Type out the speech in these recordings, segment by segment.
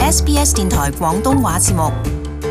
SBS 電台廣東話節目。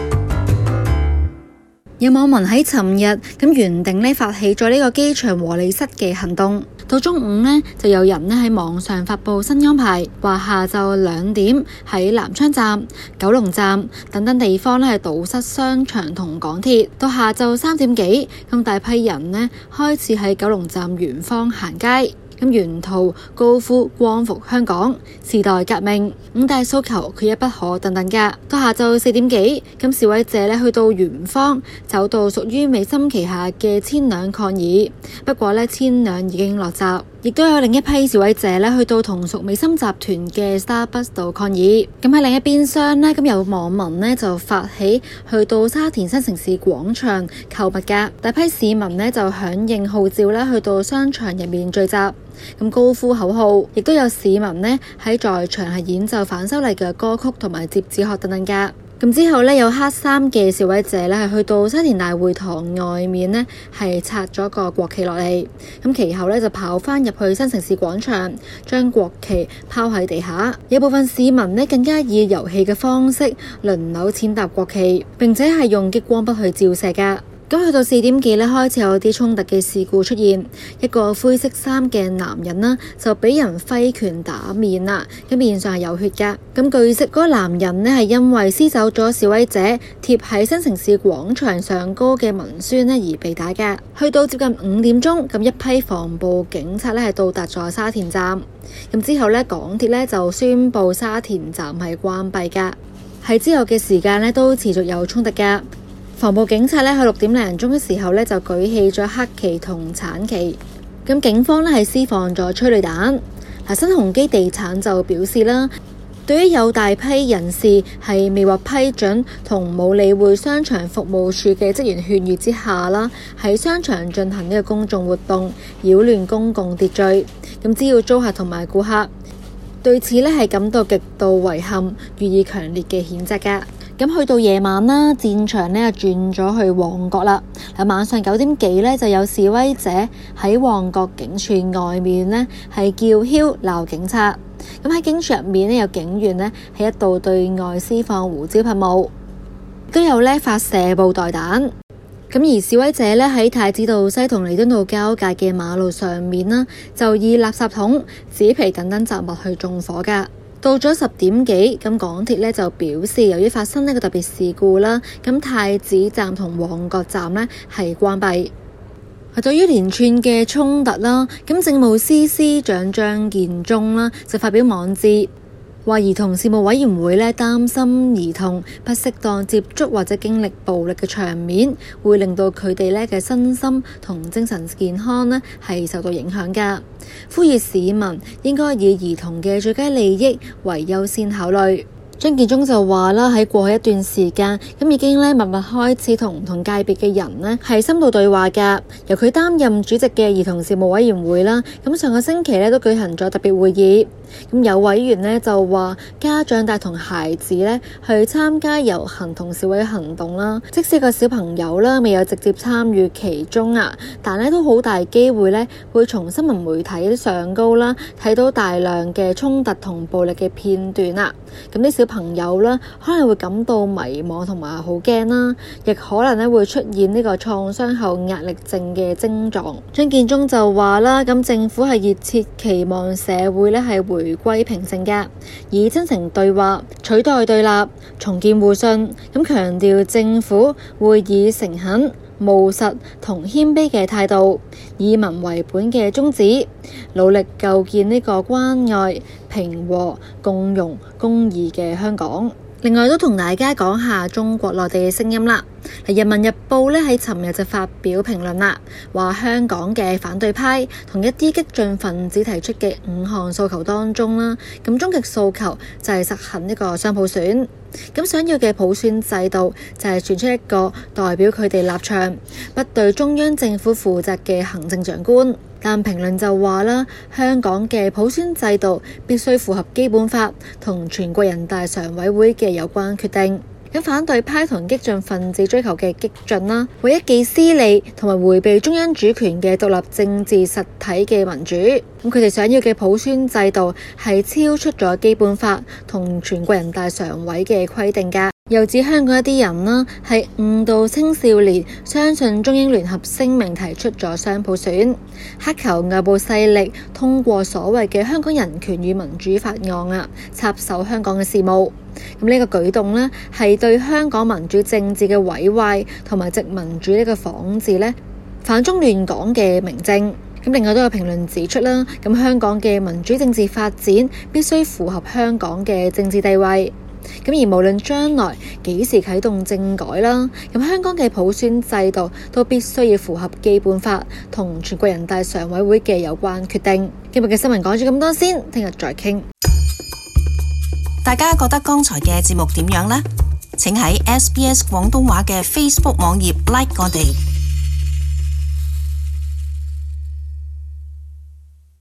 有網民喺尋日原定呢發起咗呢個機場和你塞嘅行動，到中午呢，就有人喺網上發佈新安排，話下晝2點喺南昌站、九龍站等等地方係堵塞商場同港鐵，到下晝3點幾大批人呢開始喺九龍站圓方行街。沿途高呼光復香港、時代革命、5大訴求缺一不可等等㗎。到下晝4點幾，示威者呢去到圓方，走到屬於美心旗下嘅千兩抗議。不過呢，千兩已經落閘，亦都有另一批示威者呢去到同屬美心集團嘅 Starbucks 度抗議。喺另一邊廂呢，有網民呢就發起去到沙田新城市廣場購物㗎。大批市民呢就響應號召呢去到商場入面聚集。高呼口號，亦都有市民呢喺在場係演奏反修例嘅歌曲同埋摺紙鶴等等㗎。之後呢，有黑衫嘅示威者呢係去到沙田大會堂外面呢係拆咗個國旗落嚟，其後呢就跑返入去新城市廣場，將國旗拋喺地下。有部分市民呢更加以遊戲嘅方式輪流踐踏國旗，並且係用激光筆去照射㗎。去到4點幾呢，開始有啲衝突嘅事故出現，一個灰色衫嘅男人呢就俾人揮拳打面啦，面上係有血㗎。據悉嗰個男人呢係因為撕走咗示威者貼喺新城市廣場上高嘅文宣呢而被打㗎。去到接近5點鐘，一批防暴警察呢係到達咗沙田站，之後呢，港鐵呢就宣布沙田站係關閉㗎。喺之後嘅時間呢都持續有衝突㗎。防暴警察呢喺6點零鐘嘅時候呢就舉起咗黑旗同橙旗，警方呢係施放咗催淚彈。新鴻基地產就表示啦，對於有大批人士係未獲批准同冇理會商場服務處嘅職員勸喻之下啦，喺商場進行呢個公眾活動，擾亂公共秩序，只要租客同埋顧客對此呢係感到極度遺憾，予以強烈嘅譴責㗎。去到夜晚啦，戰場呢就轉咗去旺角啦。晚上9點幾呢，就有示威者喺旺角警署外面呢係叫囂鬧警察。喺警署入面呢，有警員呢喺一度對外施放胡椒噴霧，都有呢發射布袋彈。而示威者呢喺太子道西同彌敦道交界嘅馬路上面啦，就以垃圾桶、紙皮等等雜物去縱火㗎。到咗10點幾，港鐵呢就表示，由於發生呢個特別事故啦，太子站同旺角站呢係關閉。對於連串嘅衝突啦，政務司司長張建宗啦就發表網誌，話兒童事務委員會呢擔心兒童不適當接觸或者經歷暴力嘅場面，會令到佢哋呢嘅身心同精神健康呢係受到影響㗎。呼籲市民應該以兒童嘅最佳利益為優先考慮。張建宗就話啦，喺過去一段時間已經密密開始同唔同界別嘅人呢係深度對話㗎。由佢擔任主席嘅兒童事務委員會啦，上個星期呢都舉行咗特別會議。有委員呢就話，家長帶同孩子呢去參加遊行同示威行動啦，即使個小朋友啦未有直接參與其中但呢都好大機會呢會從新聞媒體上高啦睇到大量嘅衝突同暴力嘅片段啦。啲小朋友啦可能會感到迷茫同埋好驚啦，亦可能呢會出現呢個創傷後壓力症嘅症狀。張建宗就話啦，政府係熱切期望社會呢係回歸平靜㗎，以真誠對話取代對立，重建互信。強調政府會以誠懇、務實同謙卑嘅態度，以民為本嘅宗旨，努力構建呢個關愛、平和、共融、公義嘅香港。另外都同大家講下中國內地嘅聲音啦。人民日報呢喺尋日就發表評論啦，話香港嘅反對派同一啲激進分子提出嘅5項訴求當中啦，終極訴求就係實行一個雙普選。想要嘅普選制度就係選出一個代表佢哋立場、不對中央政府負責嘅行政長官。但評論就話啦，香港嘅普選制度必須符合基本法同全國人大常委會嘅有關決定。 咁反對派同激進分子追求嘅激進啦，為一己私利同埋迴避中央主權嘅獨立政治實體嘅民主。咁佢哋想要嘅普選制度係超出咗基本法同全國人大常委嘅規定㗎。又指香港一啲人啦係誤導青少年相信中英聯合聲明提出咗雙普選，乞求外部勢力通過所謂嘅香港人權與民主法案啊，插手香港嘅事務。咁呢個舉動呢，係對香港民主政治嘅毀壞同埋殖民主義呢個仿治呢，反中亂港嘅明證。咁另外都有評論指出啦，咁香港嘅民主政治發展必須符合香港嘅政治地位。咁而無論將來幾時啟動政改啦，咁香港嘅普選制度都必須要符合基本法同全國人大常委會嘅有關決定。今日嘅新聞講咗咁多先，聽日再傾。 大家覺得剛才嘅節目點樣呢？請喺SBS 廣東話嘅 Facebook 網頁 like 我哋。